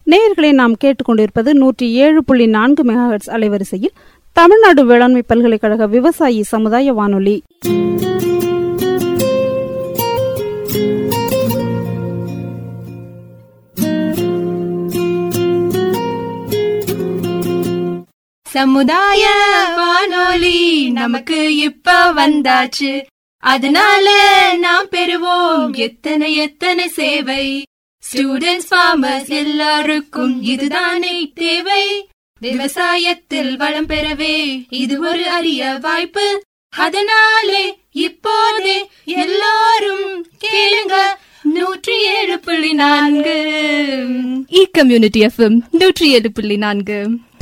நேயர்களை நாம் கேட்டுக்கொண்டிருப்பது 107.4 மெகாஹெர்ட்ஸ் அலைவரிசையில் தமிழ்நாடு வேளாண்மை பல்கலைக்கழக விவசாயி சமுதாய வானொலி. சமுதாய வானொலி நமக்கு இப்ப வந்தாச்சு, அதனால நாம் பெறுவோம் எத்தனை எத்தனை சேவை. ஸ்டூடெண்ட்ஸ், ஃபார்மர்ஸ் எல்லாருக்கும் இதுதானே தேவை. விவசாயத்தில் வளம் பெறவே இது ஒரு அரிய வாய்ப்பு. அதனாலே இப்போதே எல்லாரும் கேளுங்க 107.4 கம்யூனிட்டி எஃப்எம் 107.4.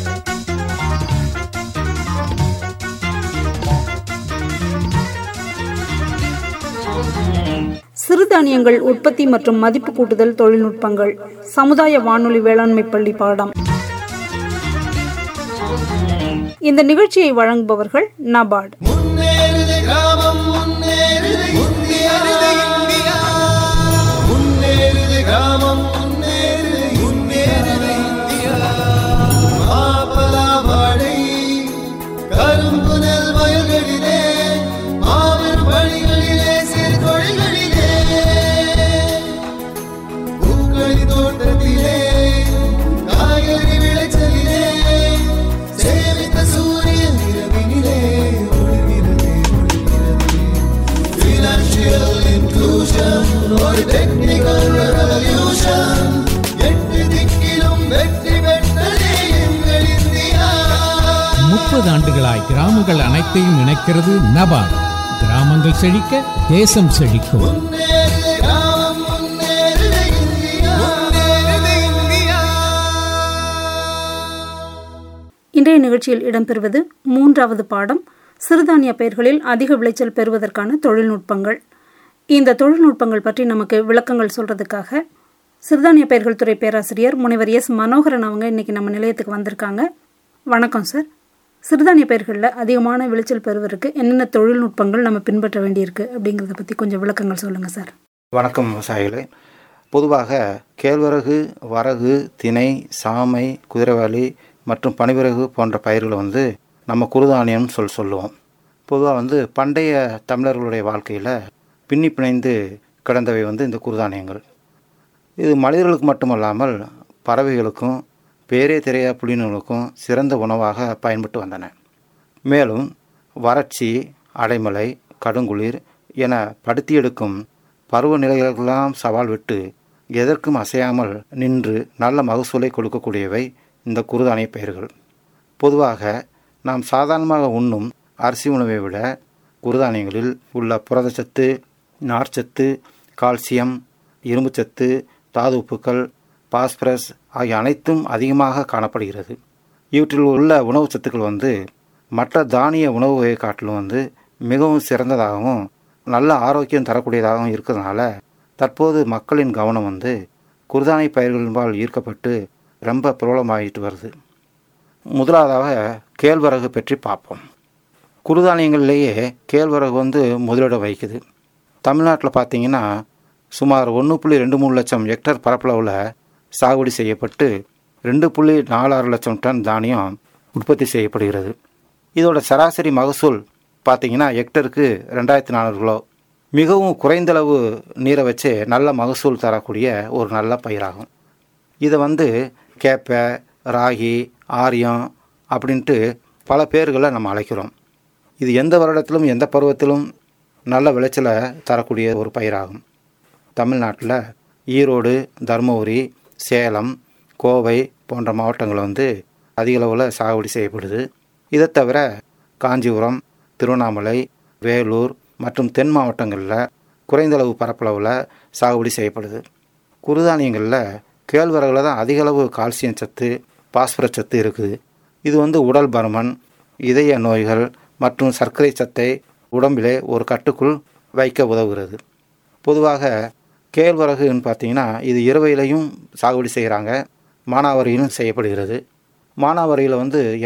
சிறுதானியங்கள் உற்பத்தி மற்றும் மதிப்பு கூட்டுதல் தொழில்நுட்பங்கள், சமுதாய வானொலி வேளாண்மை பள்ளி பாடம். இந்த நிகழ்ச்சியை வழங்குபவர்கள் நபார்டு. ஆண்டுகளாய் கிராமங்கள் அனைத்தையும் இணைக்கிறது நபார்டு. கிராமங்கள் செழிக்க தேசம் செழிக்கும். இன்றைய நிகழ்ச்சியில் இடம்பெறுவது 3வது பாடம், சிறுதானிய பயிர்களில் அதிக விளைச்சல் பெறுவதற்கான தொழில்நுட்பங்கள். இந்த தொழில்நுட்பங்கள் பற்றி நமக்கு விளக்கங்கள் சொல்றதுக்காக சிறுதானிய பயிர்கள் துறை பேராசிரியர் முனைவர் எஸ் மனோகரன் அவங்க இன்னைக்கு நம்ம நிலையத்துக்கு வந்திருக்காங்க. வணக்கம் சார். சிறுதானிய பயிர்களில் அதிகமான விளைச்சல் பெறுவதற்கு என்னென்ன தொழில்நுட்பங்கள் நம்ம பின்பற்ற வேண்டியிருக்கு அப்படிங்கிறத பற்றி கொஞ்சம் விளக்கங்கள் சொல்லுங்கள் சார். வணக்கம் விவசாயிகளே. பொதுவாக கேழ்வரகு, வரகு, திணை, சாமை, குதிரைவாலி மற்றும் பனிவிறகு போன்ற பயிர்களை நம்ம குறுதானியம் சொல்லுவோம். பொதுவாக பண்டைய தமிழர்களுடைய வாழ்க்கையில் பின்னி பிணைந்து கிடந்தவை இந்த குறுதானியங்கள். இது மனிதர்களுக்கு மட்டுமல்லாமல் பறவைகளுக்கும் பேரே தெரியா புலிகளுக்கும் சிறந்த உணவாக பயன்பட்டு வந்தன. மேலும் வறட்சி, அடைமழை, கடுங்குளிர் என படுத்தி எடுக்கும் பருவநிலைகளெல்லாம் சவால் விட்டு எதற்கும் அசையாமல் நின்று நல்ல மகசூலை கொடுக்கக்கூடியவை இந்த குறுதானிய பயிர்கள். பொதுவாக நாம் சாதாரணமாக உண்ணும் அரிசி உணவை விட குறுதானியங்களில் உள்ள புரதச்சத்து, நார்ச்சத்து, கால்சியம், இரும்புச்சத்து, தாது உப்புக்கள், பாஸ்பரஸ் ஆகிய அனைத்தும் அதிகமாக காணப்படுகிறது. இவற்றில் உள்ள உணவு சத்துக்கள் மற்ற தானிய உணவு வகை காட்டிலும் மிகவும் சிறந்ததாகவும் நல்ல ஆரோக்கியம் தரக்கூடியதாகவும் இருக்கிறதுனால தற்போது மக்களின் கவனம் குறுதானிய பயிர்களின்பால் ஈர்க்கப்பட்டு ரொம்ப பிரபலமாகிட்டு வருது. முதலாவதாக கேழ்வரகு பற்றி பார்ப்போம். குறுதானியங்களிலேயே கேழ்வரகு முதலிடம் வகிக்குது. தமிழ்நாட்டில் பார்த்திங்கன்னா சுமார் 1.23 லட்சம் ஹெக்டர் பரப்பளவில் சாகுபடி செய்யப்பட்டு 2.46 லட்சம் டன் தானியம் உற்பத்தி செய்யப்படுகிறது. இதோட சராசரி மகசூல் பார்த்திங்கன்னா ஹெக்டருக்கு 2400 கிலோ. மிகவும் குறைந்தளவு நீரை வச்சு நல்ல மகசூல் தரக்கூடிய ஒரு நல்ல பயிராகும். இதை கேப்பை, ராகி, ஆரியம் அப்படின்ட்டு பல பேர்களை நம்ம அழைக்கிறோம். இது எந்த வருடத்திலும் எந்த பருவத்திலும் நல்ல விளைச்சலை தரக்கூடிய ஒரு பயிராகும். தமிழ்நாட்டில் ஈரோடு, தருமபுரி, சேலம், கோவை போன்ற மாவட்டங்கள் அதிக அளவில் சாகுபடி செய்யப்படுது. இதை தவிர காஞ்சிபுரம், திருவண்ணாமலை, வேலூர் மற்றும் தென் மாவட்டங்களில் குறைந்தளவு பரப்பளவில் சாகுபடி செய்யப்படுது. குறுதானியங்களில் கேழ்வரகுல தான் அதிகளவு கால்சியம் சத்து, பாஸ்பரஸ் சத்து இருக்குது. இது உடல் பருமன், இதய நோய்கள் மற்றும் சர்க்கரை சத்தை உடம்பிலே ஒரு கட்டுக்குள் வைக்க உதவுகிறது. பொதுவாக கேழ்வரகுன்னு பார்த்திங்கன்னா இது இரவையிலையும் சாகுபடி செய்கிறாங்க, மானாவாரியிலும் செய்யப்படுகிறது. மானாவாரியில்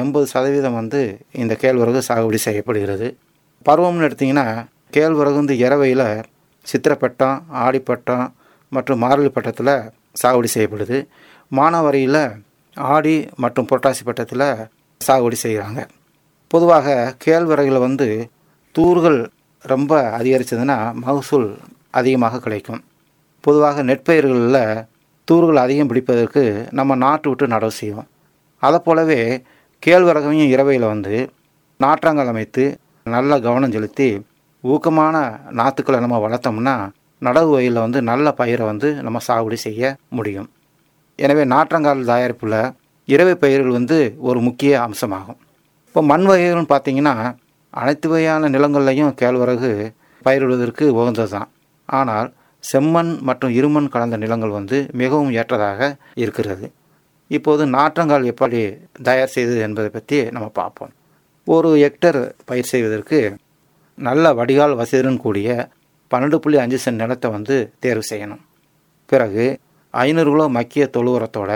80% இந்த கேழ்வரகு சாகுபடி செய்யப்படுகிறது. பருவம்னு எடுத்திங்கன்னா கேழ்வரகு இரவையில் சித்திரப்பட்டம், ஆடிப்பட்டம் மற்றும் மார்கழி பட்டத்தில் சாகுபடி செய்யப்படுது. மானாவாரியில் ஆடி மற்றும் புரட்டாசி பட்டத்தில் சாகுபடி செய்கிறாங்க. பொதுவாக கேழ்வரகில் வந்து தூர்கள் ரொம்ப அதிகரித்ததுன்னா மகசூல் அதிகமாக கிடைக்கும். பொதுவாக நெற்பயிர்களில் தூர்கள் அதிகம் பிடிப்பதற்கு நம்ம நாட்டு விட்டு நடவு செய்வோம். அதை போலவே கேழ்வரகையும் இரவையில் வந்து நாற்றாங்கால் அமைத்து நல்ல கவனம் செலுத்தி ஊக்கமான நாற்றுக்களை நம்ம வளர்த்தோம்னா நடவு வயலில் வந்து நல்ல பயிரை வந்து நம்ம சாகுபடி செய்ய முடியும். எனவே நாற்றங்கால் தயாரிப்பில் இரவை பயிர்கள் வந்து ஒரு முக்கிய அம்சமாகும். இப்போ மண் வகைகள்னு பார்த்திங்கன்னா அனைத்து வகையான நிலங்கள்லையும் கேழ்வரகு பயிரிடுவதற்கு உகந்தது தான். ஆனால் செம்மண் மற்றும் இருமண் கலந்த நிலங்கள் வந்து மிகவும் ஏற்றதாக இருக்கிறது. இப்போது நாற்றங்கால் எப்படி தயார் செய்வது என்பதை பற்றி நம்ம பார்ப்போம். ஒரு ஹெக்டர் பயிர் செய்வதற்கு நல்ல வடிகால் வசதியுடன் கூடிய 12.5 சென்ட் நிலத்தை வந்து தேர்வு செய்யணும். பிறகு 500 கிலோ மக்கிய தொழு உரத்தோட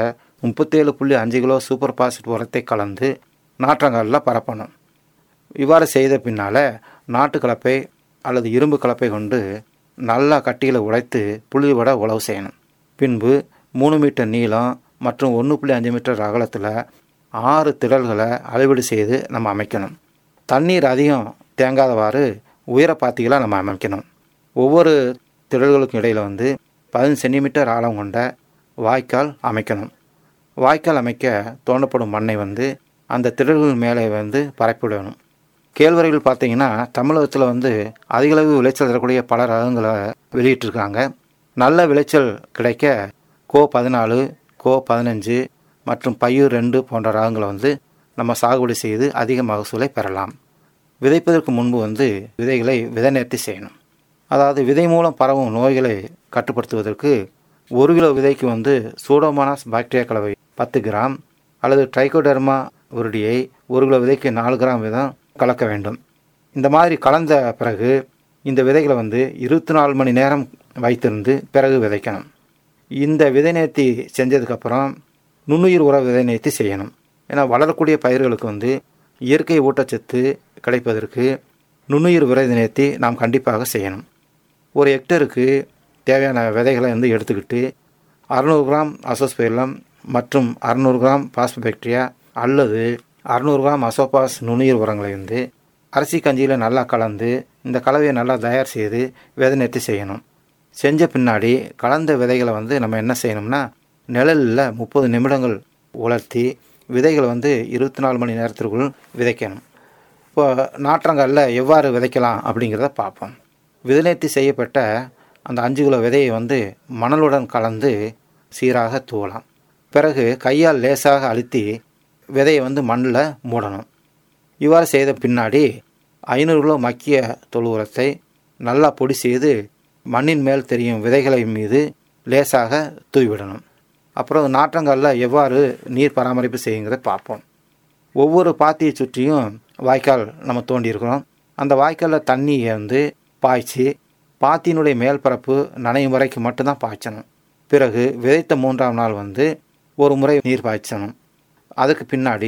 37.5 கிலோ சூப்பர் பாஸ்பேட் உரத்தை கலந்து நாற்றங்காலில் பரப்பணும். இவ்வாறு செய்த பின்னால் நாட்டு கலப்பை அல்லது இரும்பு கலப்பை கொண்டு நல்லா கட்டிகளை உடைத்து புழுதிபட உழவு செய்யணும். பின்பு 3 மீட்டர் நீளம் மற்றும் 1.5 மீட்டர் அகலத்தில் 6 திடல்களை அளவீடு செய்து நம்ம அமைக்கணும். தண்ணீர் அதிகம் தேங்காதவாறு உயர பாத்திகளாக நம்ம அமைக்கணும். ஒவ்வொரு திடல்களுக்கும் இடையில் வந்து 15 சென்டிமீட்டர் ஆழம் கொண்ட வாய்க்கால் அமைக்கணும். வாய்க்கால் அமைக்க தோண்டப்படும் மண்ணை வந்து அந்த திடல்கள் மேலே வந்து பரப்பிவிடணும். கேழ்வரகில் பார்த்திங்கன்னா தமிழகத்தில் வந்து அதிகளவு விளைச்சல் தரக்கூடிய பல ரகங்களை வெளியிட்டிருக்காங்க. நல்ல விளைச்சல் கிடைக்க கோ 14, கோ 15 மற்றும் பையூர் 2 போன்ற ரகங்களை வந்து நம்ம சாகுபடி செய்து அதிக மகசூலை பெறலாம். விதைப்பதற்கு முன்பு வந்து விதைகளை விதை நேர்த்தி செய்யணும். அதாவது விதை மூலம் பரவும் நோய்களை கட்டுப்படுத்துவதற்கு 1 கிலோ விதைக்கு வந்து சூடோமோனாஸ் பாக்டீரியா கலவை 10 கிராம் அல்லது ட்ரைகோடெர்மா விரிடியை 1 கிலோ விதைக்கு 4 கிராம் வீதம் கலக்க வேண்டும். இந்த மாதிரி கலந்த பிறகு இந்த விதைகளை வந்து 24 மணி நேரம் வைத்திருந்து பிறகு விதைக்கணும். இந்த விதை நேர்த்தி செஞ்சதுக்கப்புறம் நுண்ணுயிர் உர விதை நேர்த்தி செய்யணும். ஏன்னா வளரக்கூடிய பயிர்களுக்கு வந்து இயற்கை ஊட்டச்சத்து கிடைப்பதற்கு நுண்ணுயிர் விதை நேர்த்தி நாம் கண்டிப்பாக செய்யணும். ஒரு ஹெக்டருக்கு தேவையான விதைகளை வந்து எடுத்துக்கிட்டு 600 கிராம் அசோஸ்பைரிலம் மற்றும் 600 கிராம் பாஸ்போபாக்டீரியா அல்லது 600 கிராம் அசோபாஸ் நுண்ணுயிர் உரங்களை வந்து அரிசி கஞ்சியில் நல்லா கலந்து இந்த கலவையை நல்லா தயார் செய்து விதை நேர்த்தி செய்யணும். செஞ்ச பின்னாடி கலந்த விதைகளை வந்து நம்ம என்ன செய்யணும்னா நிழலில் 30 நிமிடங்கள் உலர்த்தி விதைகளை வந்து 24 மணி நேரத்திற்குள் விதைக்கணும். இப்போ நாற்றங்காலில் எவ்வாறு விதைக்கலாம் அப்படிங்கிறத பார்ப்போம். விதை நேர்த்தி செய்யப்பட்ட அந்த 5 கிலோ விதையை வந்து மணலுடன் கலந்து சீராக தூவலாம். பிறகு கையால் லேசாக அழுத்தி விதையை வந்து மண்ணில் மூடணும். இவ்வாறு செய்த பின்னாடி 500 கிலோ மக்கிய தொழு உரத்தை நல்லா பொடி செய்து மண்ணின் மேல் தெரியும் விதைகளை மீது லேசாக தூவிவிடணும். அப்புறம் நாற்றங்காலில் எவ்வாறு நீர் பராமரிப்பு செய்யுங்கிறத பார்ப்போம். ஒவ்வொரு பாத்தியை சுற்றியும் வாய்க்கால் நம்ம தோண்டியிருக்கிறோம். அந்த வாய்க்காலில் தண்ணியை வந்து பாய்ச்சி பாத்தியினுடைய மேல் பரப்பு நனையும் வரைக்கு மட்டும்தான் பாய்ச்சணும். பிறகு விதைத்த 3ஆம் நாள் வந்து ஒரு முறை நீர் பாய்ச்சணும். அதுக்கு பின்னாடி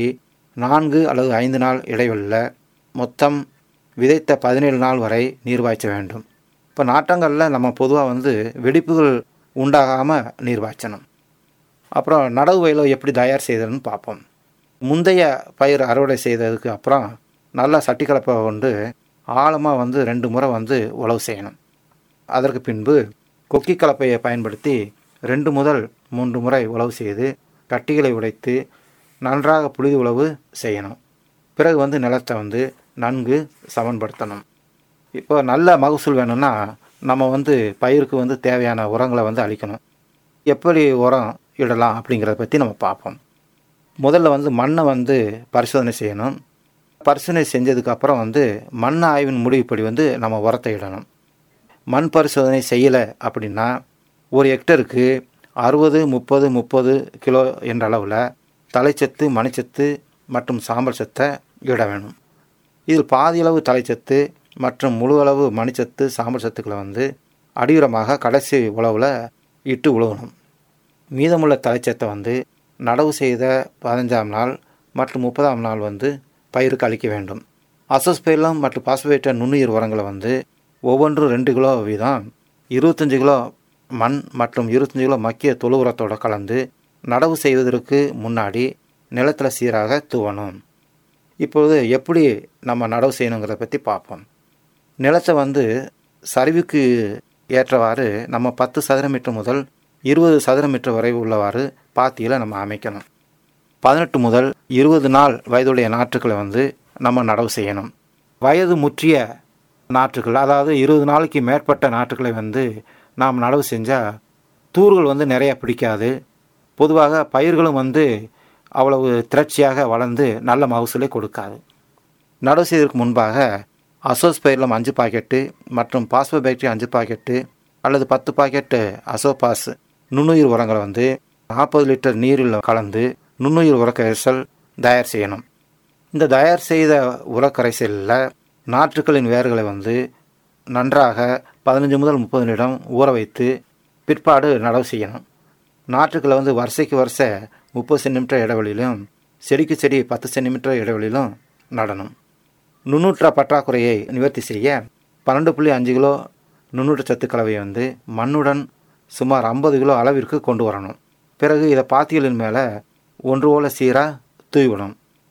4 அல்லது 5 நாள் இடைவெளியில் மொத்தம் விதைத்த 17 நாள் வரை நீர் பாய்ச்ச வேண்டும். இப்போ நாற்றங்களில் நம்ம பொதுவாக வந்து வெடிப்புகள் உண்டாகாமல் நீர் பாய்ச்சணும். அப்புறம் நடவு வயலை எப்படி தயார் செய்ததுன்னு பார்ப்போம். முந்தைய பயிர் அறுவடை செய்ததுக்கு அப்புறம் நல்லா சட்டி கலப்பை கொண்டு ஆழமாக வந்து 2 முறை வந்து உழவு செய்யணும். அதற்கு பின்பு கொக்கி கலப்பையை பயன்படுத்தி 2 முதல் 3 முறை உழவு செய்து கட்டிகளை உடைத்து நன்றாக புழுதி உழவு செய்யணும். பிறகு வந்து நிலத்தை வந்து நன்கு சமன்படுத்தணும். இப்போ நல்ல மகசூல் வேணும்னா நம்ம வந்து பயிருக்கு வந்து தேவையான உரங்களை வந்து அளிக்கணும். எப்படி உரம் இடலாம் அப்படிங்கிறத பற்றி நம்ம பார்ப்போம். முதல்ல வந்து மண்ணை வந்து பரிசோதனை செய்யணும். பரிசோதனை செஞ்சதுக்கப்புறம் வந்து மண் ஆய்வின் முடிவுப்படி வந்து நம்ம உரத்தை இடணும். மண் பரிசோதனை செய்யலை அப்படின்னா ஒரு ஹெக்டருக்கு 60, 30, 30 கிலோ என்ற அளவில் தலைச்சத்து, மணிச்சத்து மற்றும் சாம்பல் சத்தை இட வேணும். இதில் பாதியளவு தலைச்சத்து மற்றும் முழு அளவு மணிச்சத்து, சாம்பல் சத்துக்களை வந்து அடியுரமாக கடைசி உழவில் இட்டு உழுவணும். மீதமுள்ள தலைச்சத்தை வந்து நடவு செய்த 15ஆம் நாள் மற்றும் 30ஆம் நாள் வந்து பயிருக்கு அளிக்க வேண்டும். அசோஸ்பைரிலம் மற்றும் பாஸ்பேட் நுண்ணுயிர் உரங்களை வந்து ஒவ்வொன்றும் 2 கிலோ வீதம் 25 கிலோ மண் மற்றும் 25 கிலோ மக்கிய தொழு உரத்தோடு கலந்து நடவு செய்வதற்கு முன்னாடி நிலத்தில் சீராக தூவணும். இப்பொழுது எப்படி நம்ம நடவு செய்யணுங்கிறத பற்றி பார்ப்போம். நிலத்தை சரிவுக்கு ஏற்றவாறு நம்ம 10 சதுர மீட்டர் முதல் 20 சதுர மீட்டர் வரை உள்ளவாறு பாத்தியில் நம்ம அமைக்கணும். 18 முதல் 20 நாள் வயதுடைய நாற்றுக்களை நம்ம நடவு செய்யணும். வயது முற்றிய நாற்றுக்கள், அதாவது 20 நாளைக்கு மேற்பட்ட நாற்றுக்களை நாம் நடவு செஞ்சால் தூர்கள் நிறைய பிடிக்காது. பொதுவாக பயிர்களும் அவ்வளவு திரட்சியாக வளர்ந்து நல்ல மகசூலை கொடுக்காது. நடவு செய்வதற்கு முன்பாக அசோஸ்பைரிலம் 5 பாக்கெட்டு மற்றும் பாஸ்போபாக்டீரியா 5 பாக்கெட்டு அல்லது 10 பாக்கெட்டு அசோபாஸ் நுண்ணுயிர் உரங்களை 40 லிட்டர் நீரில் கலந்து நுண்ணுயிர் உரக்கரைசல் தயார் செய்யணும். இந்த தயார் செய்த உரக்கரைசலில் நாற்றுக்களின் வேர்களை நன்றாக 15 முதல் 30 நிமிடம் ஊற வைத்து பிற்பாடு நடவு செய்யணும். நாற்றுக்களை வரிசைக்கு வரிசை 30 சென்டிமீட்டர் இடைவெளியிலும் செடிக்கு செடி 10 சென்டிமீட்டர் இடைவெளியிலும் நடணும். நுண்ணூற்ற பற்றாக்குறையை நிவர்த்தி செய்ய 12.5 கிலோ நுண்ணூற்ற சத்து கலவையை மண்ணுடன் சுமார் 50 கிலோ அளவிற்கு கொண்டு வரணும். பிறகு இதை பாத்திகளின் மேலே ஒன்று போல சீராக தூவிடணும்.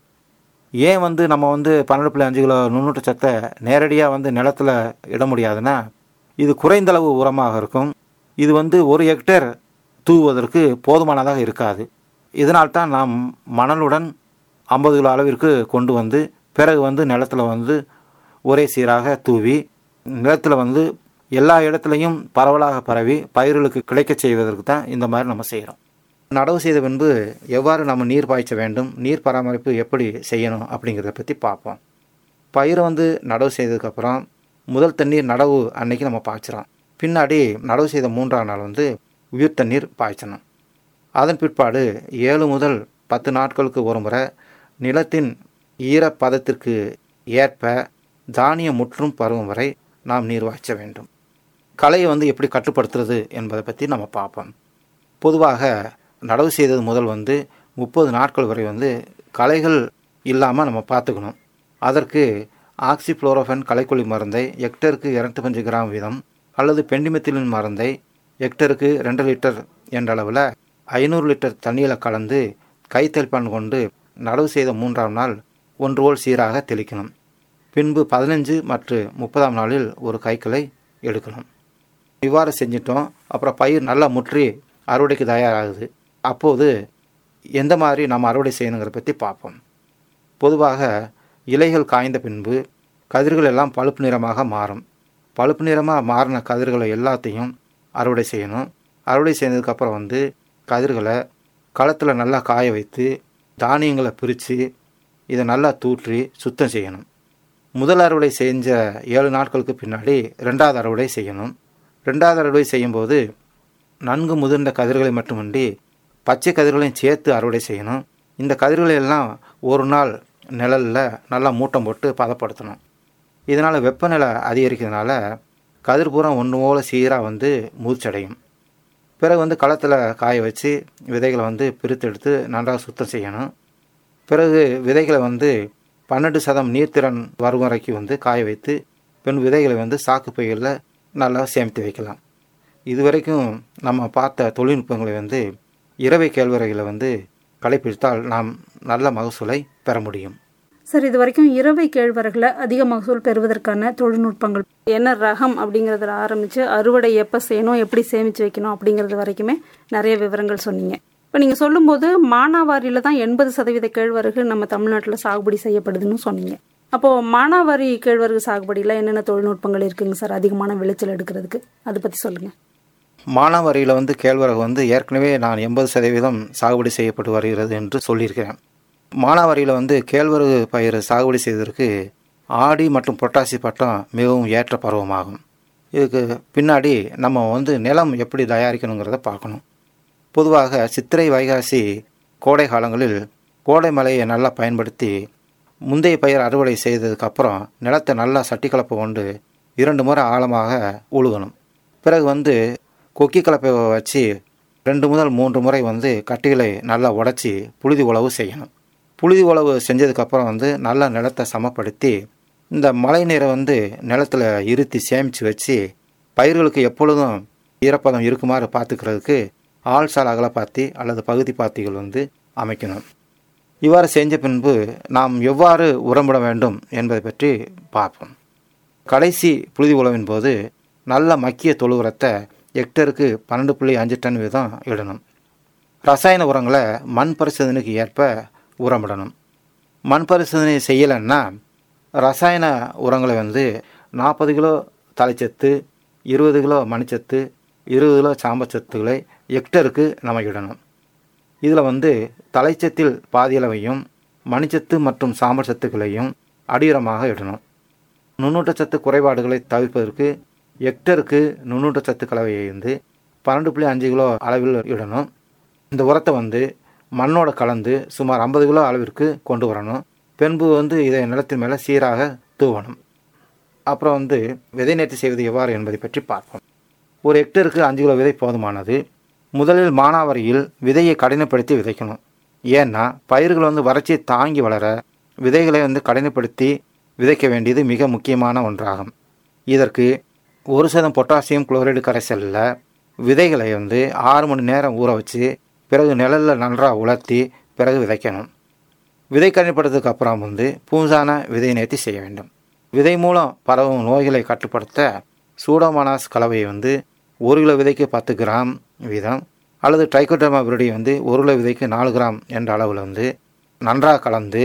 ஏன் நம்ம 12.5 கிலோ நுண்ணூற்ற சத்தை நேரடியாக நிலத்தில் இட முடியாதுன்னா, இது குறைந்தளவு உரமாக இருக்கும். இது 1 ஹெக்டேர் தூவுவதற்கு போதுமானதாக இருக்காது. இதனால்தான் நாம் மணலுடன் 50 கிலோ அளவிற்கு கொண்டு பிறகு நிலத்தில் ஒரே சீராக தூவி நிலத்தில் எல்லா இடத்துலையும் பரவலாக பரவி பயிர்களுக்கு கிடைக்க செய்வதற்கு தான் இந்த மாதிரி நம்ம செய்கிறோம். நடவு செய்த பின்பு எவ்வாறு நம்ம நீர் பாய்ச்ச வேண்டும், நீர் பராமரிப்பு எப்படி செய்யணும் அப்படிங்கிறத பற்றி பார்ப்போம். பயிரை நடவு செய்ததுக்கப்புறம் முதல் தண்ணீர் நடவு அன்னைக்கு நம்ம பாய்ச்சிறோம். பின்னாடி நடவு செய்த 3ஆம் நாள் உயிர் தண்ணீர் பாய்ச்சணும். அதன் பிற்பாடு 7 முதல் 10 நாட்களுக்கு ஒரு முறை நிலத்தின் ஈரப்பதத்திற்கு ஏற்ப தானியம் முற்றும் பருவம் வரை நாம் நீர் பாய்ச்ச வேண்டும். களையை எப்படி கட்டுப்படுத்துறது என்பதை பற்றி நம்ம பார்ப்போம். பொதுவாக நடவு செய்தது முதல் 30 நாட்கள் வரை களைகள் இல்லாமல் நம்ம பார்த்துக்கணும். அதற்கு ஆக்சிஃப்ளோரோஃபன் களைக்கொல்லி மருந்தை ஹெக்டருக்கு 205 கிராம் வீதம் அல்லது பெண்டிமெத்திலின் மருந்தை ஹெக்டருக்கு 2 லிட்டர் என்ற அளவில் 500 லிட்டர் தண்ணியில் கலந்து கைத்தெளிப்பான் கொண்டு நடவு செய்த 3ஆம் நாள் 1 போல் சீராக தெளிக்கணும். பின்பு 15 மற்றும் 30ஆம் நாளில் ஒரு கைக்களை எடுக்கணும். இவ்வாறு செஞ்சிட்டோம். அப்புறம் பயிர் நல்லா முற்றி அறுவடைக்கு தயாராகுது. அப்போது எந்த மாதிரி நம்ம அறுவடை செய்யணுங்கிற பற்றி பார்ப்போம். பொதுவாக இலைகள் காய்ந்த பின்பு கதிர்கள் எல்லாம் பழுப்பு நிறமாக மாறும். பழுப்பு நிறமாக மாறின கதிர்களை எல்லாத்தையும் அறுவடை செய்யணும். அறுவடை செய்ததுக்கப்புறம் கதிர்களை களத்தில் நல்லா காய வைத்து தானியங்களை பிரித்து இதை நல்லா தூற்றி சுத்தம் செய்யணும். முதல் அறுவடை செஞ்ச 7 நாட்களுக்கு பின்னாடி 2வது அறுவடை செய்யணும். 2வது அறுவடை செய்யும்போது நன்கு முதிர்ந்த கதிர்களை மட்டுமின்றி பச்சை கதிர்களையும் சேர்த்து அறுவடை செய்யணும். இந்த கதிர்களை எல்லாம் ஒரு நாள் நிழலில் நல்லா மூட்டம் போட்டு பதப்படுத்தணும். இதனால் வெப்பநிலை அதிகரிக்கிறதுனால கதிர் பூரா ஒன்று போல சீராக மூச்சடையும். பிறகு களத்தில் காய வச்சு விதைகளை பிரித்தெடுத்து நன்றாக சுத்தம் செய்யணும். பிறகு விதைகளை 12% நீர்த்திறன் வரும் வரைக்கும் காய வைத்து பின் விதைகளை சாக்கு பைகளில் நல்லா சேமித்து வைக்கலாம். இதுவரைக்கும் நம்ம பார்த்த தொழில்நுட்பங்களை இரவை கேழ்வரகுகளை கடைப்பிடித்தால் நாம் நல்ல மகசூலை பெற முடியும். சார், இது வரைக்கும் இரவை கேழ்வரகுல அதிக மகசூல் பெறுவதற்கான தொழில்நுட்பங்கள் என்ன ரகம் அப்படிங்கிறதுல ஆரம்பித்து அறுவடை எப்போ செய்யணும், எப்படி சேமித்து வைக்கணும் அப்படிங்கிறது வரைக்குமே நிறைய விவரங்கள் சொன்னீங்க. இப்போ நீங்கள் சொல்லும்போது மானாவாரியில் தான் 80% கேழ்வரகு நம்ம தமிழ்நாட்டில் சாகுபடி செய்யப்படுதுன்னு சொன்னீங்க. அப்போது மானாவாரி கேழ்வரகு சாகுபடியில் என்னென்ன தொழில்நுட்பங்கள் இருக்குங்க சார் அதிகமான விளைச்சல் எடுக்கிறதுக்கு? அதை பற்றி சொல்லுங்கள். மானாவாரியில் கேழ்வரகு ஏற்கனவே நான் 80% சாகுபடி செய்யப்பட்டு வருகிறது என்று சொல்லியிருக்கிறேன். மானாவாரியில் கேழ்வரகு பயிர் சாகுபடி செய்வதற்கு ஆடி மற்றும் புரட்டாசி பட்டம் மிகவும் ஏற்ற பருவமாகும். இதுக்கு பின்னாடி நம்ம நிலம் எப்படி தயாரிக்கணுங்கிறத பார்க்கணும். பொதுவாக சித்திரை வைகாசி கோடை காலங்களில் கோடை மழையை நல்லா பயன்படுத்தி முந்தைய பயிர் அறுவடை செய்ததுக்கப்புறம் நிலத்தை நல்லா சட்டி கலப்பை கொண்டு 2 முறை ஆழமாக உழுகணும். பிறகு கொக்கி கலப்பை வச்சு 2 முதல் 3 முறை கட்டிகளை நல்லா உடச்சி புழுதி உழவு செய்யணும். புழுதி உழவு செஞ்சதுக்கப்புறம் நல்லா நிலத்தை சமப்படுத்தி இந்த மழை நீரை நிலத்தில் இருத்தி சேமித்து வச்சு பயிர்களுக்கு எப்பொழுதும் ஈரப்பதம் இருக்குமாறு பார்த்துக்கிறதுக்கு ஆள்சால் அகலப்பாத்தி அல்லது பகுதி பாத்திகள் வந்து அமைக்கணும். இவ்வாறு செஞ்ச பின்பு நாம் எவ்வாறு உரமிட வேண்டும் என்பதை பற்றி பார்ப்போம். கடைசி புழுதி உழவின் போது நல்ல மக்கிய தொழு உரத்தை ஹெக்டருக்கு 12.5 டன் வீதம் இடணும். ரசாயன உரங்களை மண் பரிசோதனைக்கு ஏற்ப உரமிடணும். மண் பரிசோதனை செய்யலைன்னா ரசாயன உரங்களை வந்து 40 கிலோ தலைச்சத்து, 20 கிலோ மணிச்சத்து, 20 கிலோ சாம்பச்சத்துக்களை ஹெக்டருக்கு நம்ம இடணும். இதில் வந்து தலைச்சத்தில் பாதியளவையும் மணிச்சத்து மற்றும் சாம்பல் சத்துக்களையும் அடியுரமாக இடணும். நுண்ணூட்டச்சத்து குறைபாடுகளை தவிர்ப்பதற்கு ஹெக்டருக்கு நுண்ணூட்டச்சத்து கலவையை வந்து 12.5 கிலோ அளவில் இடணும். இந்த உரத்தை வந்து மண்ணோட கலந்து சுமார் 50 கிலோ அளவிற்கு கொண்டு வரணும். பின்பு வந்து இதை நிலத்தின் மேலே சீராக தூவணும். அப்புறம் வந்து விதை நேர்த்தி செய்வது எவ்வாறு என்பதை பற்றி பார்ப்போம். ஒரு ஹெக்டருக்கு 5 கிலோ விதை போதுமானது. முதலில் மானாவாரியில் விதையை கடினப்படுத்தி விதைக்கணும். ஏன்னா பயிர்கள் வந்து வறட்சியை தாங்கி வளர விதைகளை வந்து கடினப்படுத்தி விதைக்க வேண்டியது மிக முக்கியமான ஒன்றாகும். இதற்கு 1% பொட்டாசியம் குளோரைடு கரைசலில் விதைகளை வந்து 6 மணி நேரம் ஊற வச்சு பிறகு நிழலில் நன்றாக உலர்த்தி பிறகு விதைக்கணும். விதை கடினப்படுத்ததுக்கு அப்புறம் வந்து பூஞ்சான விதை நேர்த்தி செய்ய வேண்டும். விதை மூலம் பரவும் நோய்களை கட்டுப்படுத்த சூடோமோனாஸ் கலவையை வந்து 1 கிலோ விதைக்கு 10 கிராம் வீதம் அல்லது ட்ரைகோடர்மா விரிடி வந்து 1 கிலோ விதைக்கு 4 கிராம் என்ற அளவில் வந்து நன்றாக கலந்து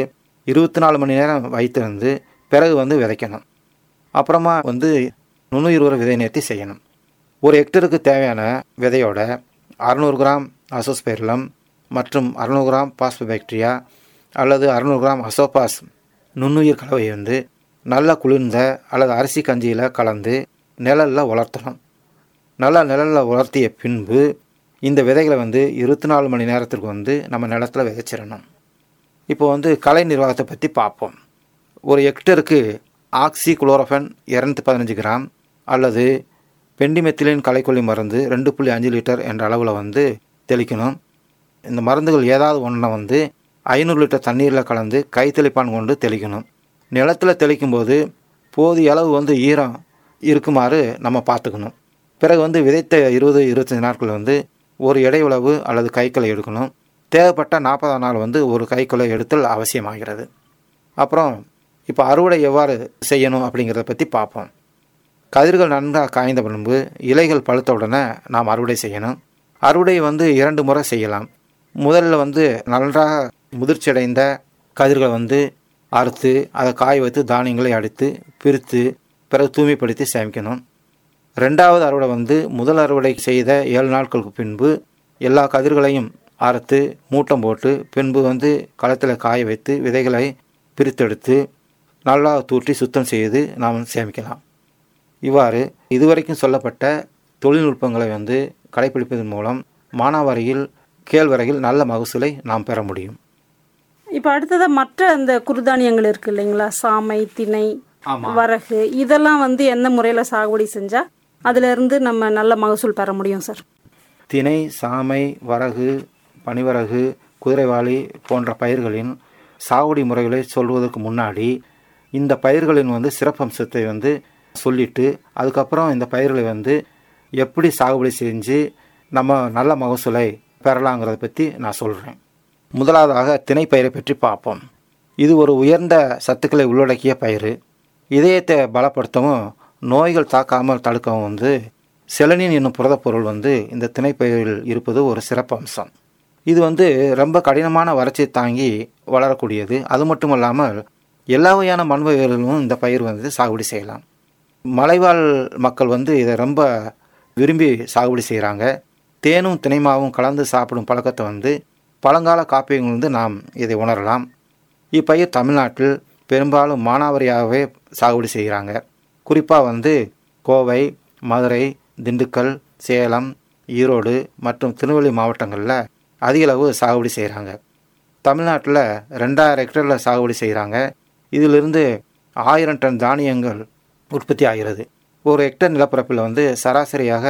24 மணி நேரம் வைத்திருந்து பிறகு வந்து விதைக்கணும். அப்புறமா வந்து நுண்ணுயிர் உர விதை நேர்த்தி செய்யணும். ஒரு ஹெக்டருக்கு தேவையான விதையோட 600 கிராம் அசோஸ்பைரிலம் மற்றும் 600 கிராம் பாஸ்போபாக்டீரியா அல்லது 600 கிராம் அசோபாஸ் நுண்ணுயிர் கலவையை வந்து நல்லா குளிர்ந்த அல்லது அரிசி கஞ்சியில் கலந்து நிழலில் உலர்த்தணும். நல்லா நிழலில் உலர்த்திய பின்பு இந்த விதைகளை வந்து 24 மணி நேரத்திற்கு வந்து நம்ம நிலத்தில் விதைச்சிடணும். இப்போ வந்து கலை நிர்வாகத்தை பற்றி பார்ப்போம். ஒரு ஹெக்டருக்கு ஆக்சி குளோரோஃபன் 215 கிராம் அல்லது பெண்டிமெத்திலின் களைக்கொல்லி மருந்து 2.5 லிட்டர் என்ற அளவில் வந்து தெளிக்கணும். இந்த மருந்துகள் ஏதாவது ஒன்றை வந்து 500 லிட்டர் தண்ணீரில் கலந்து கைத்தெளிப்பான் கொண்டு தெளிக்கணும். நிலத்தில் தெளிக்கும்போது போதிய அளவு வந்து ஈரம் இருக்குமாறு நம்ம பார்த்துக்கணும். பிறகு வந்து விதைத்த 20-25 நாட்கள் வந்து ஒரு இடையுளவு அல்லது கைக்களை எடுக்கணும். தேவைப்பட்ட 40ஆம் நாள் வந்து ஒரு கைக்குலை எடுத்தல் அவசியமாகிறது. அப்புறம் இப்போ அறுவடை எவ்வாறு செய்யணும் அப்படிங்கிறத பற்றி பார்ப்போம். கதிர்கள் நன்றாக காய்ந்த பின்பு இலைகள் பழுத்த உடனே நாம் அறுவடை செய்யணும். அறுவடை வந்து 2 முறை செய்யலாம். முதலில் வந்து நன்றாக முதிர்ச்சியடைந்த கதிர்களை வந்து அறுத்து அதை காய வைத்து தானியங்களை அடித்து பிரித்து பிறகு தூய்மைப்படுத்தி சேமிக்கணும். 2வது அறுவடை வந்து முதல் அறுவடை செய்த 7 நாட்களுக்கு பின்பு எல்லா கதிர்களையும் அறுத்து மூட்டம் போட்டு பின்பு வந்து களத்தில் காய வைத்து விதைகளை பிரித்தெடுத்து நல்லா தூற்றி சுத்தம் செய்து நாம் சேமிக்கலாம். இவ்வாறு இதுவரைக்கும் சொல்லப்பட்ட தொழில்நுட்பங்களை வந்து கடைப்பிடிப்பதன் மூலம் மானாவாரியில் கேழ்வரகில் நல்ல மகசூலை நாம் பெற முடியும். இப்போ அடுத்ததாக மற்ற அந்த குறுதானியங்கள் இருக்குது இல்லைங்களா, சாமை, திணை, வரகு, இதெல்லாம் வந்து எந்த முறையில் சாகுபடி செஞ்சால் அதிலிருந்து நம்ம நல்ல மகசூல் பெற முடியும் சார்? திணை, சாமை, வரகு, பனிவரகு, குதிரைவாளி போன்ற பயிர்களின் சாகுபடி முறைகளை சொல்வதற்கு முன்னாடி இந்த பயிர்களின் வந்து சிறப்பம்சத்தை வந்து சொல்லிட்டு அதுக்கப்புறம் இந்த பயிர்களை வந்து எப்படி சாகுபடி செஞ்சு நம்ம நல்ல மகசூலை பெறலாங்கிறத பற்றி நான் சொல்கிறேன். முதலாவதாக திணை பயிரை பற்றி பார்ப்போம். இது ஒரு உயர்ந்த சத்துக்களை உள்ளடக்கிய பயிர். இதயத்தை பலப்படுத்தவும் நோய்கள் தாக்காமல் தடுக்கவும் வந்து செலனின் என்னும் புரதப்பொருள் வந்து இந்த திணை பயிரில் இருப்பது ஒரு சிறப்பு அம்சம். இது வந்து ரொம்ப கடினமான வறட்சியை தாங்கி வளரக்கூடியது. அது மட்டும் இல்லாமல் எல்லா வகையான மண் வகைகளிலும் இந்த பயிர் வந்து சாகுபடி செய்யலாம். மலைவாழ் மக்கள் வந்து இதை ரொம்ப விரும்பி சாகுபடி செய்கிறாங்க. தேனும் திணைமாவும் கலந்து சாப்பிடும் பழக்கத்தை வந்து பழங்கால காப்பியங்களிலிருந்து நாம் இதை உணரலாம். இப்பயிர் தமிழ்நாட்டில் பெரும்பாலும் மானாவாரியாகவே சாகுபடி செய்கிறாங்க. குறிப்பாக வந்து கோவை, மதுரை, திண்டுக்கல், சேலம், ஈரோடு மற்றும் திருநெல்வேலி மாவட்டங்களில் அதிகளவு சாகுபடி செய்கிறாங்க. தமிழ்நாட்டில் 2000 ஹெக்டரில் சாகுபடி செய்கிறாங்க. இதிலிருந்து 1000 டன் தானியங்கள் உற்பத்தி ஆகிறது. ஒரு ஹெக்டர் நிலப்பரப்பில் வந்து சராசரியாக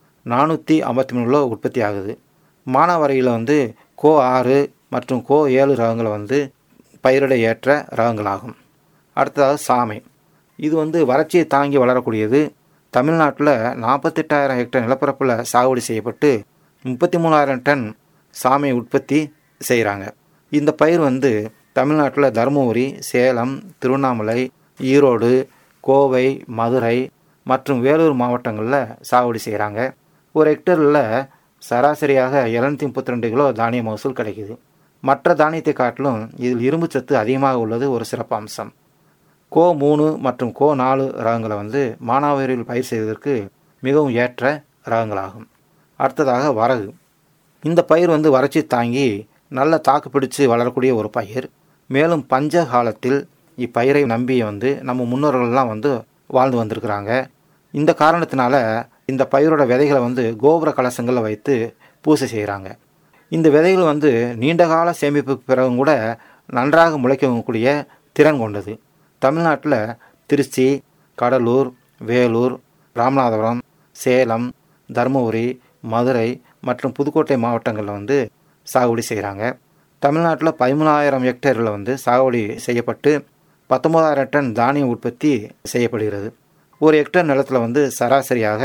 453 கிலோ உற்பத்தி ஆகுது. மானாவாரியில் வந்து கோ 6 மற்றும் கோ 7 ரகங்களை வந்து பயிரிட ஏற்ற ரகங்களாகும். அடுத்ததாக சாமை. இது வந்து வறட்சியை தாங்கி வளரக்கூடியது. தமிழ்நாட்டில் 48,000 ஹெக்டர் நிலப்பரப்பில் சாகுபடி செய்யப்பட்டு 33,000 டன் சாமை உற்பத்தி செய்கிறாங்க. இந்த பயிர் வந்து தமிழ்நாட்டில் தருமபுரி, சேலம், திருவண்ணாமலை, ஈரோடு, கோவை, மதுரை மற்றும் வேலூர் மாவட்டங்களில் சாகுபடி செய்கிறாங்க. ஒரு ஹெக்டரில் சராசரியாக 732 கிலோ தானிய மகசூல் கிடைக்குது. மற்ற தானியத்தை காட்டிலும் இதில் இரும்பு சத்து அதிகமாக உள்ளது ஒரு சிறப்பு அம்சம். கோ 3 மற்றும் கோ 4 ரகங்களை வந்து மானாவாரியில் பயிர் செய்வதற்கு மிகவும் ஏற்ற ரகங்களாகும். அடுத்ததாக வரகு. இந்த பயிர் வந்து வறட்சி தாங்கி நல்ல தாக்கு பிடிச்சு வளரக்கூடிய ஒரு பயிர். மேலும் பஞ்ச காலத்தில் இப்பயிரை நம்பி வந்து நம்ம முன்னோர்கள்லாம் வந்து வாழ்ந்து வந்திருக்கிறாங்க. இந்த காரணத்தினால இந்த பயிரோட விதைகளை வந்து கோபுர கலசங்களில் வைத்து பூசை செய்கிறாங்க. இந்த விதைகள் வந்து நீண்டகால சேமிப்புக்கு பிறகும் கூட நன்றாக முளைக்கக்கூடிய திறன் கொண்டது. தமிழ்நாட்டில் திருச்சி, கடலூர், வேலூர், ராமநாதபுரம், சேலம், தருமபுரி, மதுரை மற்றும் புதுக்கோட்டை மாவட்டங்களில் வந்து சாகுபடி செய்கிறாங்க. தமிழ்நாட்டில் 13,000 ஹெக்டேரில் வந்து சாகுபடி செய்யப்பட்டு 19,000 டன் தானிய உற்பத்தி செய்யப்படுகிறது. ஒரு ஹெக்டேர் நிலத்தில் வந்து சராசரியாக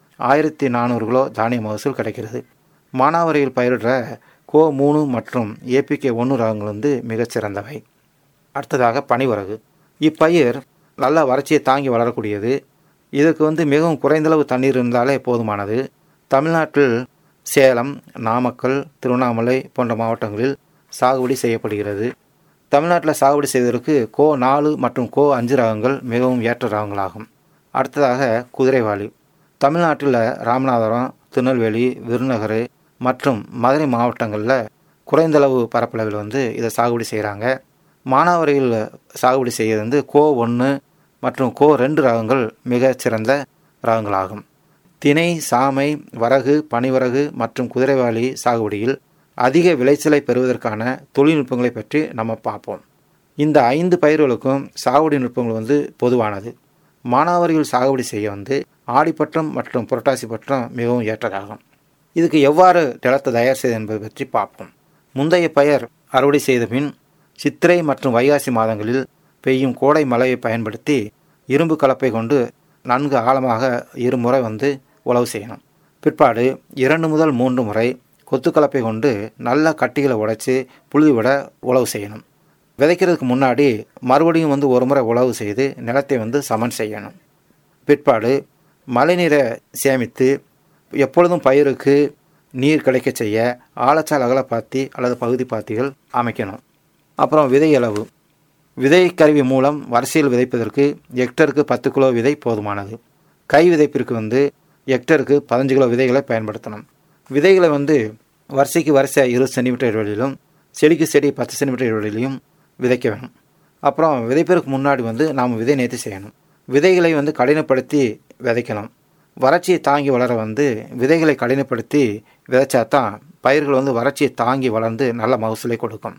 1,400 கிலோ தானிய மகசூல் கிடைக்கிறது. மானாவாரியில் பயிரிடுற கோ 3 மற்றும் ஏபிகே 1 ரகங்கள் வந்து மிகச்சிறந்தவை. அடுத்ததாக பனிவரகு. இப்பயிர் நல்ல வறட்சியை தாங்கி வளரக்கூடியது. இதற்கு வந்து மிகவும் குறைந்தளவு தண்ணீர் இருந்தாலே போதுமானது. தமிழ்நாட்டில் சேலம், நாமக்கல், திருவண்ணாமலை போன்ற மாவட்டங்களில் சாகுபடி செய்யப்படுகிறது. தமிழ்நாட்டில் சாகுபடி செய்வதற்கு கோ 4 மற்றும் கோ 5 ரகங்கள் மிகவும் ஏற்ற ரகங்களாகும். அடுத்ததாக குதிரைவாலி. தமிழ்நாட்டில் ராமநாதபுரம், திருநெல்வேலி, விருதுநகர் மற்றும் மதுரை மாவட்டங்களில் குறைந்தளவு பரப்பளவில் வந்து இதை சாகுபடி செய்கிறாங்க. மானாவாரியில் சாகுபடி செய்கிறது வந்து கோ 1 மற்றும் கோ 2 ரகங்கள் மிகச்சிறந்த ரகங்களாகும். திணை, சாமை, வரகு, பனிவரகு மற்றும் குதிரைவாலி சாகுபடியில் அதிக விளைச்சலை பெறுவதற்கான தொழில்நுட்பங்களை பற்றி நம்ம பார்ப்போம். இந்த 5 பயிர்களுக்கும் சாகுபடி நுட்பங்கள் வந்து பொதுவானது. மானாவாரியில் சாகுபடி செய்ய வந்து ஆடிப்பட்டம் மற்றும் புரட்டாசி பட்டம் மிகவும் ஏற்றதாகும். இதுக்கு எவ்வாறு நிலத்தை தயார் செய்வது என்பதை பற்றி பார்ப்போம். முந்தைய பயிர் அறுவடை செய்த பின் சித்திரை மற்றும் வைகாசி மாதங்களில் பெய்யும் கோடை மழையை பயன்படுத்தி இரும்பு கலப்பை கொண்டு நன்கு ஆழமாக 2 முறை வந்து உழவு செய்யணும். பிற்பாடு 2 முதல் 3 முறை கொத்துக்கலப்பை கொண்டு நல்ல கட்டிகளை உடைச்சி புழுதி விட உழவு செய்யணும். விதைக்கிறதுக்கு முன்னாடி மறுபடியும் வந்து 1 முறை உழவு செய்து நிலத்தை வந்து சமன் செய்யணும். பிற்பாடு மழைநீரை சேமித்து எப்பொழுதும் பயிருக்கு நீர் கிடைக்க செய்ய ஆழச்சால் அகலப்பாத்தி அல்லது பகுதி பாத்திகள் அமைக்கணும். அப்புறம் விதை அளவு. விதை கருவி மூலம் வரிசையில் விதைப்பதற்கு ஹெக்டருக்கு 10 கிலோ விதை போதுமானது. கை விதைப்பிற்கு வந்து ஹெக்டருக்கு 15 கிலோ விதைகளை பயன்படுத்தணும். விதைகளை வந்து வரிசைக்கு வரிசை 20 சென்டிமீட்டர் இடைவெளியிலும் செடிக்கு செடி 10 சென்டிமீட்டர் இடைவெளியிலும் விதைக்க வேணும். அப்புறம் விதைப்பதற்கு முன்னாடி வந்து நாம் விதை நேர்த்தி செய்யணும். விதைகளை வந்து கடினப்படுத்தி விதைக்கணும். வறட்சியை தாங்கி வளர வந்து விதைகளை கடினப்படுத்தி விதைச்சாதான் பயிர்கள் வந்து வறட்சியை தாங்கி வளர்ந்து நல்ல மகசூலை கொடுக்கும்.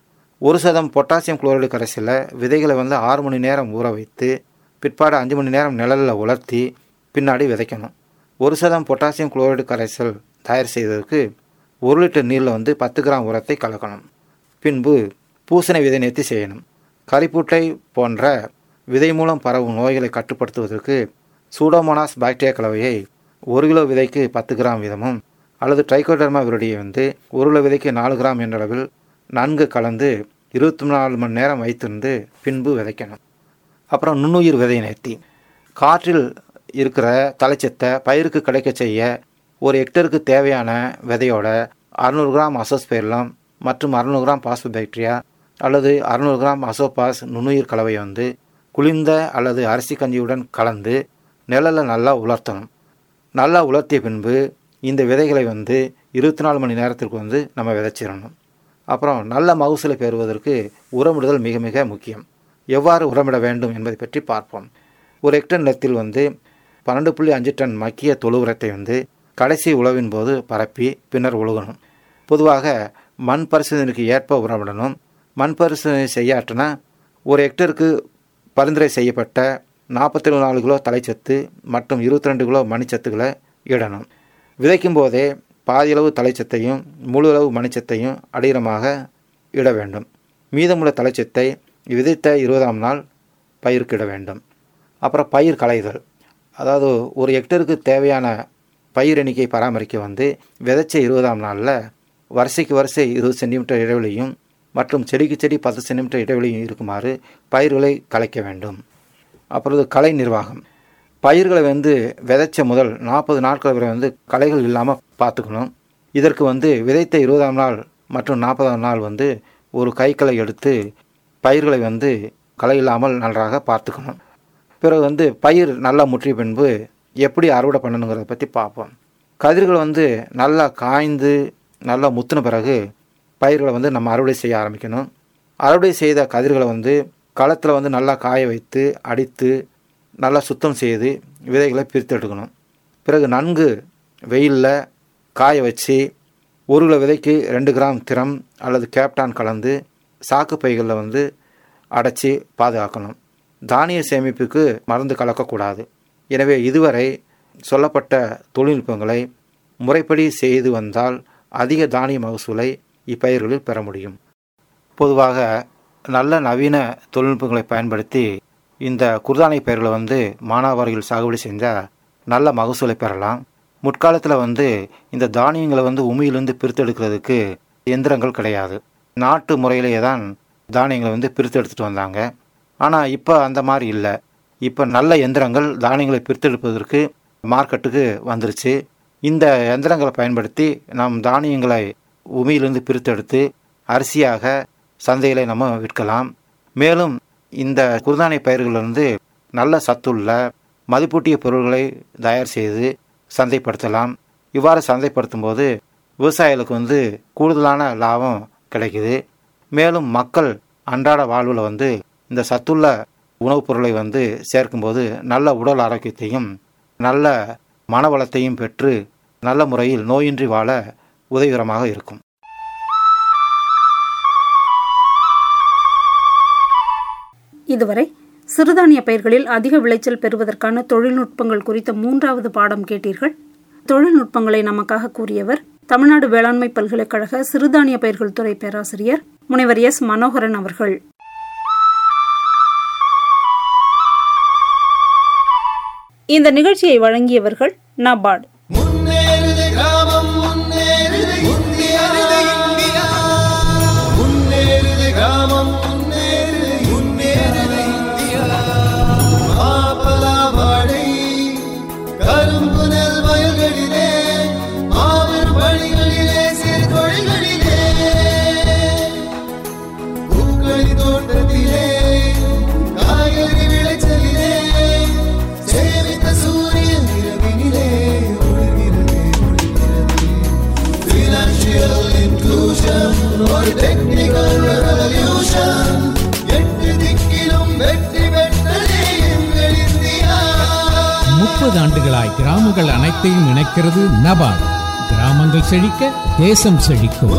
1% பொட்டாசியம் குளோரைடு கரைசலில் விதைகளை வந்து 6 மணி நேரம் ஊற வைத்து பிற்பாடு 5 மணி நேரம் நிழலில் உலர்த்தி பின்னாடி விதைக்கணும். 1% பொட்டாசியம் குளோரைடு கரைசல் தயார் செய்வதற்கு 1 லிட்டர் நீரில் வந்து 10 கிராம் உரத்தை கலக்கணும். பின்பு பூசணை விதை நேர்த்தி செய்யணும். கரிப்பூட்டை போன்ற விதை மூலம் பரவும் நோய்களை கட்டுப்படுத்துவதற்கு சூடோமோனாஸ் பாக்டீரியா கலவையை 1 கிலோ விதைக்கு 10 கிராம் வீதமும் அல்லது ட்ரைகோடர்மா விரடியை வந்து 1 கிலோ விதைக்கு 4 கிராம் என்ற அளவில் நன்கு கலந்து 24 மணி நேரம் வைத்திருந்து பின்பு விதைக்கணும். அப்புறம் நுண்ணுயிர் விதை நேர்த்தி. காற்றில் இருக்கிற தலைச்சத்தை பயிருக்கு கிடைக்க செய்ய ஒரு ஹெக்டருக்கு தேவையான விதையோட 600 கிராம் அசோஸ்பெர்லம் மற்றும் 600 கிராம் பாஸ்போபாக்டீரியா அல்லது 600 கிராம் அசோபாஸ் நுண்ணுயிர் கலவையை வந்து குளிர்ந்த அல்லது அரிசி கஞ்சியுடன் கலந்து நிழலில் நல்லா உலர்த்தணும். நல்லா உலர்த்திய பின்பு இந்த விதைகளை வந்து 24 மணி நேரத்திற்கு வந்து நம்ம விதைச்சிடணும். அப்புறம் நல்ல மகசூலை பெறுவதற்கு உரமிடுதல் மிக மிக முக்கியம். எவ்வாறு உரமிட வேண்டும் என்பதை பற்றி பார்ப்போம். ஒரு ஹெக்டர் நிலத்தில் வந்து 12.5 டன் மக்கிய தொழு உரத்தை வந்து கடைசி உழவின் போது பரப்பி பின்னர் உழுகணும். பொதுவாக மண் பரிசோதனைக்கு ஏற்ப உரமிடணும். மண் பரிசோதனை செய்யாட்டினா ஒரு ஹெக்டருக்கு பரிந்துரை செய்யப்பட்ட 44 கிலோ தலைச்சத்து மற்றும் 22 கிலோ மணிச்சத்துக்களை இடணும். விதைக்கும் போதே பாதியளவு தலைச்சத்தையும் முழு அளவு மணிச்சத்தையும் அடிரமாக இட வேண்டும். மீதமுள்ள தலைச்சத்தை விதைத்த 20ஆம் நாள் பயிருக்கு இட வேண்டும். அப்புறம் பயிர் களைதல். அதாவது ஒரு ஹெக்டருக்கு தேவையான பயிர் எண்ணிக்கை பராமரிக்க வந்து விதைச்ச 20ஆம் நாளில் வரிசைக்கு வரிசை 20 சென்டிமீட்டர் இடைவெளியும் மற்றும் செடிக்கு செடி 10 சென்டிமீட்டர் இடைவெளியும் இருக்குமாறு பயிர்களை களைக்க வேண்டும். அப்புறம் களை நிர்வாகம். பயிர்களை வந்து விதைச்ச முதல் 40 நாட்கள் வரை வந்து களைகள் இல்லாமல் பார்த்துக்கணும். இதற்கு வந்து விதைத்த 20ஆம் நாள் மற்றும் 40ஆம் நாள் வந்து ஒரு கைக்களை எடுத்து பயிர்களை வந்து களை இல்லாமல் நன்றாக பார்த்துக்கணும். பிறகு வந்து பயிர் நல்லா முற்றிய பின்பு எப்படி அறுவடை பண்ணணுங்கிறத பற்றி பார்ப்போம். கதிர்கள் வந்து நல்லா காய்ந்து நல்லா முத்தின பிறகு பயிர்களை வந்து நம்ம அறுவடை செய்ய ஆரம்பிக்கணும். அறுவடை செய்த கதிர்களை வந்து களத்தில் வந்து நல்லா காய வைத்து அடித்து நல்லா சுத்தம் செய்து விதைகளை பிரித்து எடுக்கணும். பிறகு நன்கு வெயிலில் காய வச்சு 1 கிலோ விதைக்கு 2 கிராம் திரம் அல்லது கேப்டான் கலந்து சாக்கு பைகளில் வந்து அடைச்சி பாதுகாக்கணும். தானிய சேமிப்புக்கு மருந்து கலக்கக்கூடாது. எனவே இதுவரை சொல்லப்பட்ட தொழில்நுட்பங்களை முறைப்படி செய்து வந்தால் அதிக தானிய மகசூலை இப்பயிர்களில் பெற முடியும். பொதுவாக நல்ல நவீன தொழில்நுட்பங்களை பயன்படுத்தி இந்த குறுதானிய பயிர்களை வந்து மானாவாரிகள் சாகுபடி செஞ்சால் நல்ல மகசூலை பெறலாம். முற்காலத்தில் வந்து இந்த தானியங்களை வந்து உமியிலிருந்து பிரித்தெடுக்கிறதுக்கு எந்திரங்கள் கிடையாது. நாட்டு முறையிலேயே தான் தானியங்களை வந்து பிரித்து எடுத்துகிட்டு வந்தாங்க. ஆனால் இப்போ அந்த மாதிரி இல்லை. இப்போ நல்ல எந்திரங்கள் தானியங்களை பிரித்தெடுப்பதற்கு மார்க்கெட்டுக்கு வந்துருச்சு. இந்த எந்திரங்களை பயன்படுத்தி நம் தானியங்களை உமியிலிருந்து பிரித்தெடுத்து அரிசியாக சந்தையில் நம்ம விற்கலாம். மேலும் இந்த குறுதானிய பயிர்களிலிருந்து நல்ல சத்துள்ள மதிப்பூட்டிய பொருட்களை தயார் செய்து சந்தைப்படுத்தலாம். இவ்வாறு சந்தைப்படுத்தும் போது விவசாயிகளுக்கு வந்து கூடுதலான லாபம் கிடைக்குது. மேலும் மக்கள் அன்றாட வாழ்வில் வந்து இந்த சத்துள்ள உணவுப் பொருளை வந்து சேர்க்கும்போது நல்ல உடல் ஆரோக்கியத்தையும் நல்ல மனவளத்தையும் பெற்று நல்ல முறையில் நோயின்றி வாழ உதவிகரமாக இருக்கும். இதுவரை சிறுதானிய பயிர்களில் அதிக விளைச்சல் பெறுவதற்கான தொழில்நுட்பங்கள் குறித்த 3வது பாடம் கேட்டீர்கள். தொழில்நுட்பங்களை நமக்காக கூறியவர் தமிழ்நாடு வேளாண்மை பல்கலைக்கழக சிறுதானிய பயிர்கள் துறை பேராசிரியர் முனைவர் எஸ். மனோகரன் அவர்கள். இந்த நிகழ்ச்சியை வழங்கியவர்கள் நபார்டு. ஆண்டுகளாய் கிராமங்கள் அனைத்தையும் இணைக்கிறது நபார்டு. கிராமங்கள் செழிக்க தேசம் செழிக்கும்.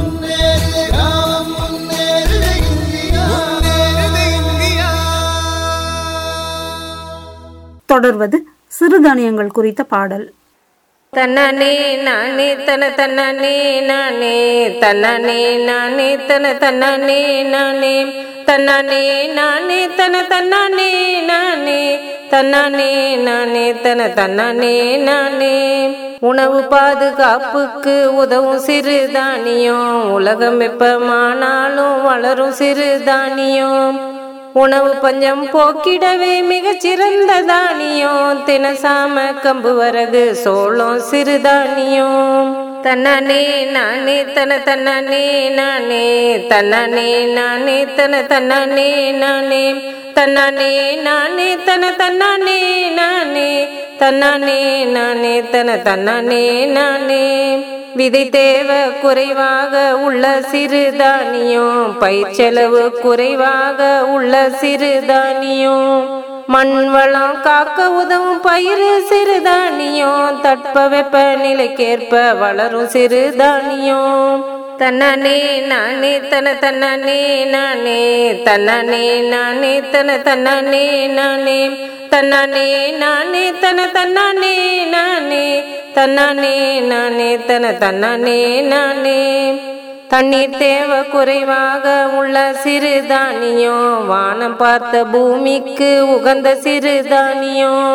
தொடர்வது சிறுதானியங்கள் குறித்த பாடல். தன்னே நானே தன தன்னே நானே தன்னே நானே தன தன்னே நானே தன்னே நானே தன தன்னே நானே தன்னே நானே தன தன்னே நானே. உணவு பாதுகாப்புக்கு உதவும் சிறுதானியம், உலகம் வெப்பமானாலும் வளரும் சிறுதானியம். உணவு பஞ்சம் போக்கிடவே மிகச்சிறந்த தானியம், தினசாம கம்பு வரகு சோளம் சிறுதானியம். தன்னே நானே தன தன்னே நானே தன்னே நானே தன தன்னே நானே தன்னே நானே தன தன்னே நானே தன்னே நானே தன தன்னே நானே. விதை தேவை குறைவாக உள்ள சிறுதானியம், பயிர் செலவு குறைவாக உள்ள சிறுதானியம். மண் வளம் காக்க உதவும் பயிர் சிறுதானியம், தட்பவெப்ப நிலைக்கேற்ப வளரும் சிறுதானியம். தன்னே நானே தன தன்னே நானே தன்னே நானே தன தன்னே நானே தன்னே நானே தன தன்னே நானே தன்னே நானே தன தன்னே நானே. தண்ணீர் தேவை குறைவாக உள்ள சிறுதானியம், வானம் பார்த்த பூமிக்கு உகந்த சிறுதானியம்.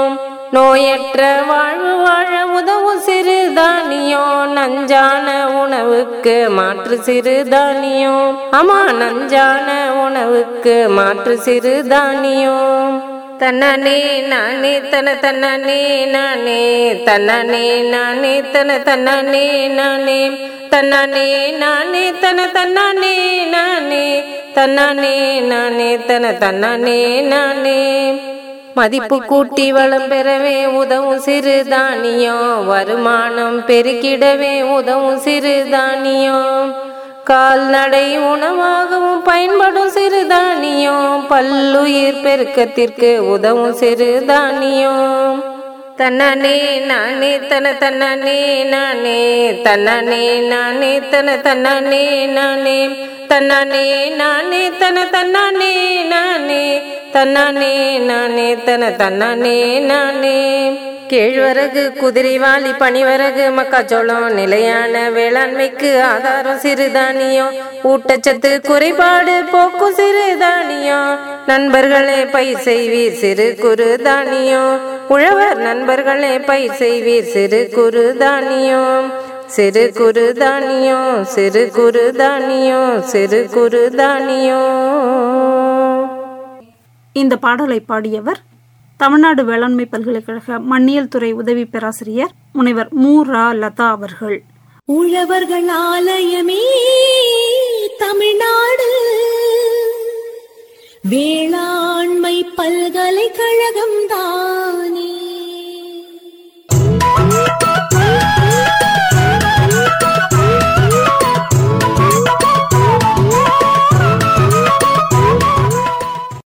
நோயற்ற வாழ்வு வாழ உதவும் சிறுதானியம், நஞ்சான உணவுக்கு மாற்று சிறுதானியம். ஆமா, நஞ்சான உணவுக்கு மாற்று சிறுதானியம். தன்னானே நானே தன தன்னானே நானே, தன்னானே நானே தன தன்னானே நானே, தன்னானே நானே தன தன்னானே நானே, தன்னானே நானே தன தன்னானே நானே. மதிப்பு கூட்டி வளம் பெறவே உதவும் சிறுதானியம், வருமானம் பெருக்கிடவே உதவும் சிறுதானியம். கால்நடை உணவாகவும் பயன்படும் சிறுதானியம், பல்லுயிர் பெருக்கத்திற்கு உதவும் சிறுதானியம். தன்னானே நானே தன தன்னானே நானே, தன்னானே நானே தன தன்னானே நானே, தன்னானே நானே தன தன்னானே நானே, தன்னானே நானே தன தன்னானே நானே. கேழ்வரகு, குதிரைவாலி, பனிவரகு, மக்காச்சோளம் நிலையான வேளாண்மைக்கு ஆதாரம் சிறுதானியம், ஊட்டச்சத்து குறைபாடு போக்கும் சிறுதானியம். நண்பர்களே பயிர் செய்வீர் சிறு குறு தானியம், உழவர் நண்பர்களே பயிர் செய்வீர் சிறு குறு தானியம், சிறு குறு தானியம், சிறு குறு தானியம், சிறு குறு தானியம். இந்த பாடலை பாடியவர் தமிழ்நாடு வேளாண்மை பல்கலைக்கழக மண்ணியல் துறை உதவி பேராசிரியர் முனைவர் மு. ரா. லதா அவர்கள். உழவர்கள் ஆலயமே தமிழ்நாடு, வேளாண்மை பல்கலைக்கழகம் தான்